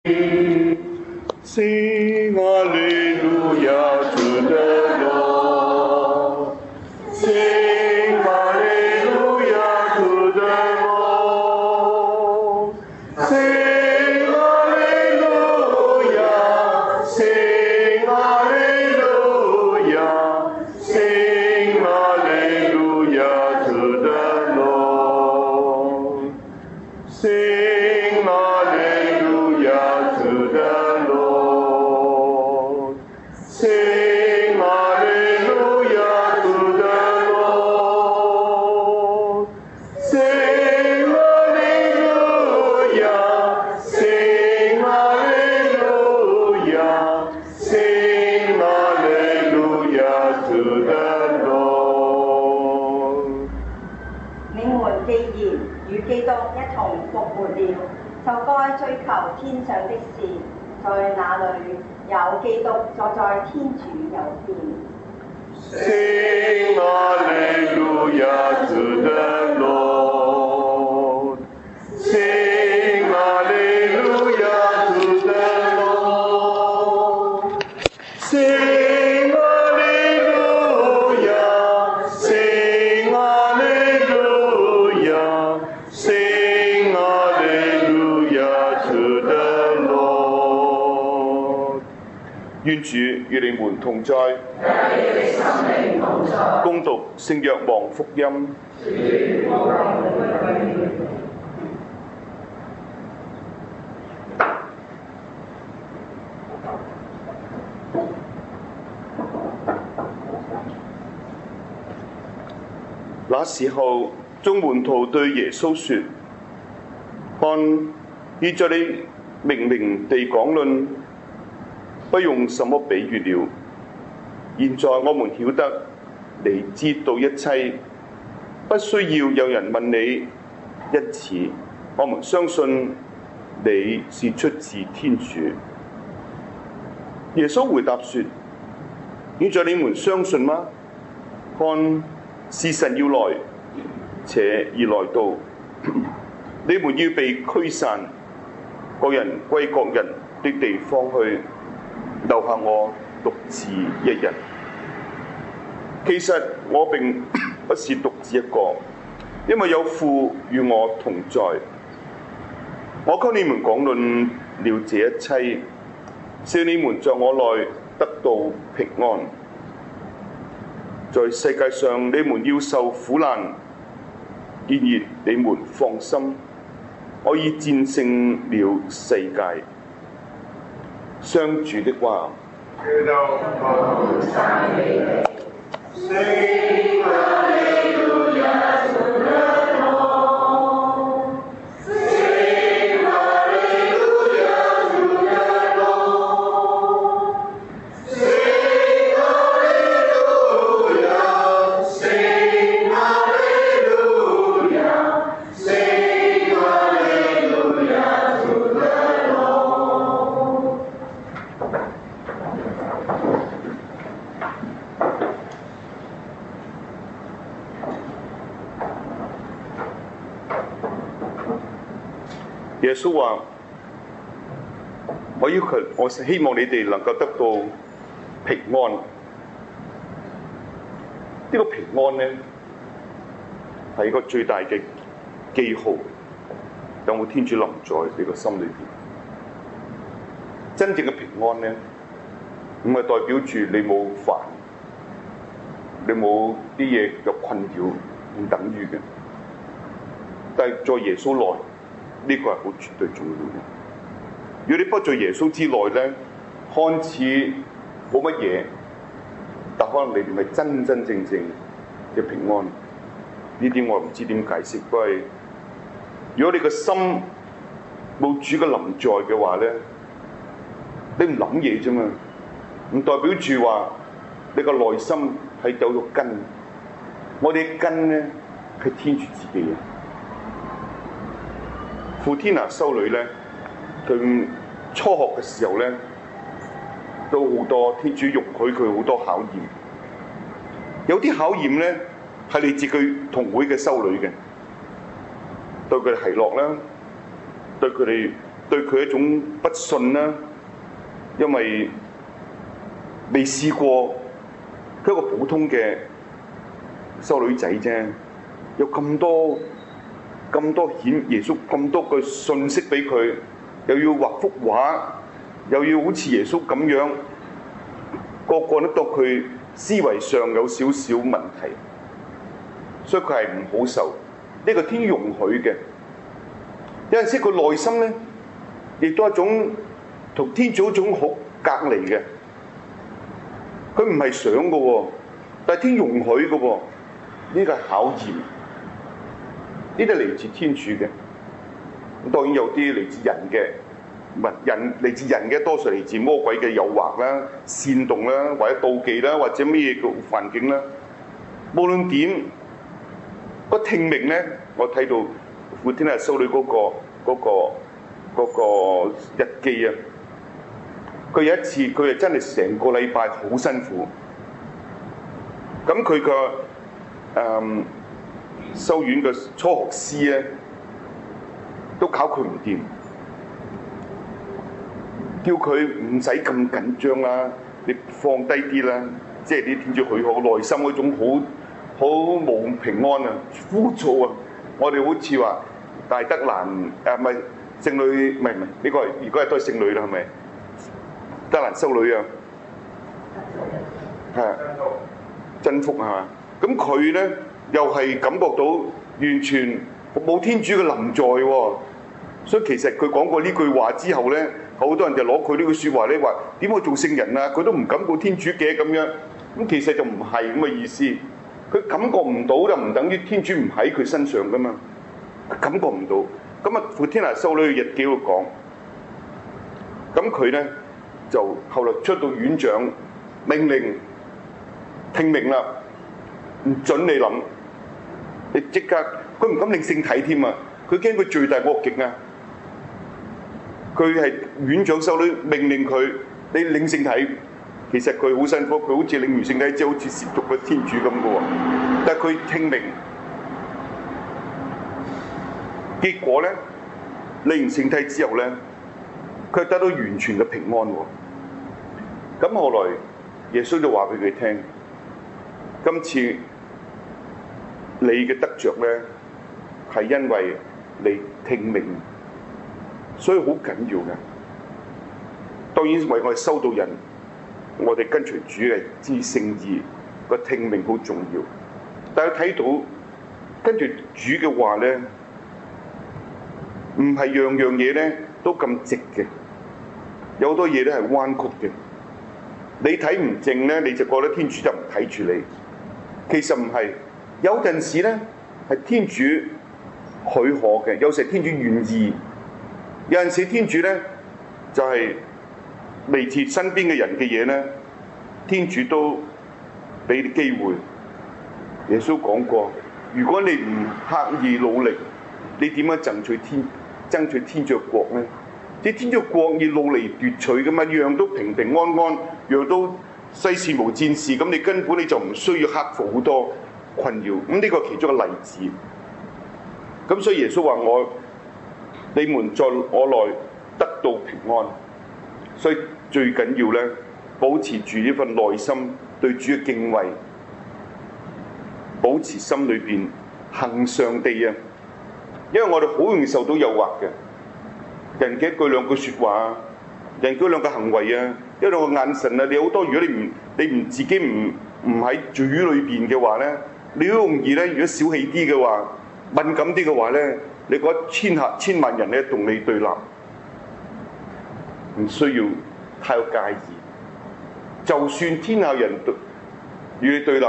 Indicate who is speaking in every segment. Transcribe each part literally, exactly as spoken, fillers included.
Speaker 1: Sing Hallelujah to the Lord. Sing Hallelujah to the Lord. Sing Hallelujah. Sing Hallelujah. Sing Hallelujah to the Lord. Sing Hallelujah to the Lord. Sing Hallelujah to the Lord. Sing Hallelujah. Sing Hallelujah. Sing Hallelujah to the Lord.
Speaker 2: 你們既然與基督一同復活了，就該追求天上的事，在那裏有基督坐在天主右邊。
Speaker 1: Sing Hallelujah to the Lord. Sing Hallelujah to the Lord. Sing Hallelujah. Sing Hallelujah. Sing Hallelujah to the Lord. 願主與你們同在，恭讀聖若望福音。那時候，眾門徒對耶穌說：看，現在你明明地講論，不用什麼比喻了。現在我們曉得你知道一切，不需要有人問你。因此，我們相信你是出自天主。耶穌回答說：現在你們相信嗎？看，時辰要來，且已來到，你們要被驅散，各人歸各人的地方去，留下我獨自一人。其實我並不是獨自一個，因為有父與我同在。我給你們講論了這一切，使你們在我內得到平安。在世界上你們要受苦難，然而你們放心，我已戰勝了世界。上主的話。Sing Hallelujah to the Lord. Sing Hallelujah to the Lord. Sing Hallelujah. Sing Hallelujah. Sing Hallelujah to the Lord. 耶穌話：我要求，我希望你哋能夠得到平安。呢、這個平安呢，係一個最大嘅記號，有冇天主臨在你個心裏邊？真正嘅平安呢，唔係代表住你冇煩，你冇啲嘢嘅困擾，唔等於嘅。但係在耶穌內。呢個係好絕對重要嘅。如果你不在耶穌之內呢，看似冇乜嘢，但可能你唔係真真正正嘅平安。呢啲我唔知點解釋，不過如果你個心冇主嘅臨在嘅話呢，你唔諗嘢啫嘛，唔代表住話你個內心係有個根。我哋嘅根呢係天主自己嘅。傅天娜修女咧，佢初學嘅時候咧，都好多天主容許佢好多考驗。有啲考驗咧係嚟自佢同會嘅修女嘅，對佢哋奚落啦，對佢哋對佢一種不信啦，因為未試過佢一個普通嘅修女仔啫，有咁多咁多顯耶穌咁多個信息俾佢，又要畫幅畫，又要好似耶穌咁樣，個個都覺佢思維上有少少問題，所以佢係唔好受。呢個天容許嘅，有陣時佢內心咧，亦都係一種同天主一種好隔離嘅。佢唔係想嘅喎，但係天容許嘅喎，呢個係考驗，呢啲係嚟自天主嘅。咁當然有啲嚟自人嘅，唔係人嚟自人嘅，多數嚟自魔鬼嘅誘惑啦、煽動啦，或者妒忌啦，或者咩嘢嘅環境啦。無論點，個聽命咧，我睇到傅天娜修女嗰個嗰個嗰個日記啊，佢有一次佢係真係成個禮拜好辛苦，咁佢個誒修院嘅初學師咧都考佢唔掂，叫佢唔使咁緊張啦，你放低啲啦，即係啲天主許可內心嗰種好好冇平安啊、枯燥啊。我哋好似話大德蘭誒唔係聖女，唔係唔係呢個係如果係都係聖女啦，係咪？德蘭修女啊，係真福係嘛？咁佢咧又係感覺到完全冇天主嘅臨在喎，所以其實佢講過呢句話之後咧，好多人就攞佢呢句説話咧話點會做聖人啊？佢都唔感覺天主嘅咁樣，咁其實就唔係咁嘅意思。佢感覺唔到就唔等於天主唔喺佢身上噶嘛，感覺唔到。咁啊，傅天娜修女日記度講，咁佢咧就後來出到院長命令聽命啦，唔準你諗，你即刻佢唔敢領聖體添啊！佢驚佢罪大惡極啊！佢係院長修女命令佢你領聖體。其實佢好辛苦，佢好似領完聖體之後好似褻瀆個天主咁嘅喎。但係佢聽命，結果咧領完聖體之後咧，佢得到完全嘅平安喎。咁後來耶穌就話俾佢聽：今次你嘅得着咧係因為你聽命，所以好緊要嘅。當然為我哋修道人。我哋跟隨主嘅知聖義個聽命好重要，但係睇到跟住主嘅話咧，唔係樣樣嘢咧都咁直嘅，有好多嘢咧係彎曲嘅。你睇唔正咧，你就覺得天主就唔睇住你。其實唔係，有陣時咧係天主許可嘅，有時天主願意，有陣時天主咧就係、是。嚟自身邊嘅人嘅嘢咧，天主都俾啲機會。耶穌講過，如果你唔刻意努力，你點樣爭取天爭取天主嘅國咧？即係天主嘅國要努嚟奪取嘅嘛，樣樣都平平安安，樣都世事無戰事，咁你根本你就唔需要克服好多困擾。咁呢個其中一個例子。咁所以耶穌話我，你們在我內得到平安，所以。最緊要咧，保持住呢份內心對主嘅敬畏，保持心裏邊恆常地啊！因為我哋好容易受到誘惑嘅，人嘅一句兩句説話，人嘅兩個行為啊，一兩個眼神啊，你好多。如果你唔你唔自己唔唔喺主裏邊嘅話咧，你好容易咧。如果小氣啲嘅話，敏感啲嘅話咧，你覺得千下千萬人咧同你對立，唔需要。太有介意，就算天下人對與你對立，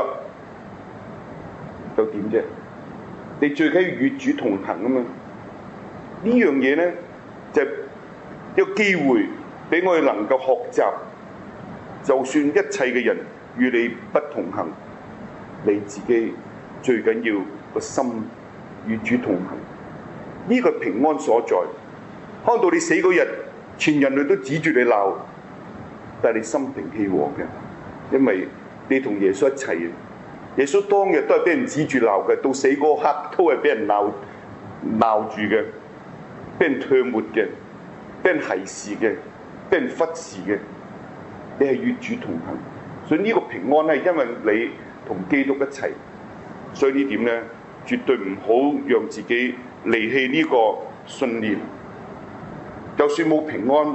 Speaker 1: 又點啫？你最緊要與主同行啊嘛！呢樣嘢咧，就係一個機會俾我哋能夠學習，就算一切嘅人與你不同行，你自己最緊要個心與主同行，呢個平安所在。看到你死嗰日，全人類都指住你鬧。但係你心平氣和嘅，因為你同耶穌一齊嘅。耶穌當日都係俾人指住鬧嘅，到死嗰刻都係俾人鬧鬧住嘅，俾人唾沫嘅。 俾人歧視嘅，俾人忽視嘅，你係與主同行。所以呢個平安係因為你同基督一齊，所以呢點咧，絕對唔好讓自己離棄呢個信念。就算冇平安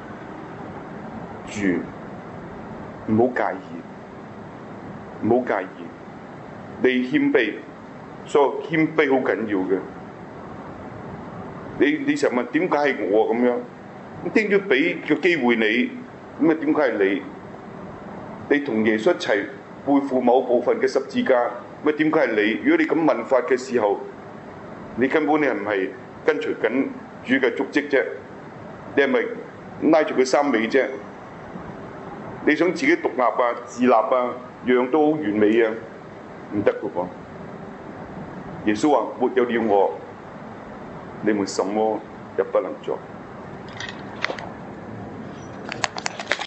Speaker 1: 住，唔好介意，唔好介意。你謙卑，所以謙卑好緊要嘅。你你成日問點解係我咁樣？點解俾個機會你？咁啊點解係你？你同耶穌一齊背負某部分嘅十字架，咪點解係你？如果你咁問法嘅時候，你根本你係唔係跟隨緊主嘅足跡啫？你係咪拉住佢衫尾啫？你想自己獨立啊、自立啊，樣樣都好完美啊，唔得嘅噃。耶穌話：沒有了我，你們什麼也不能做。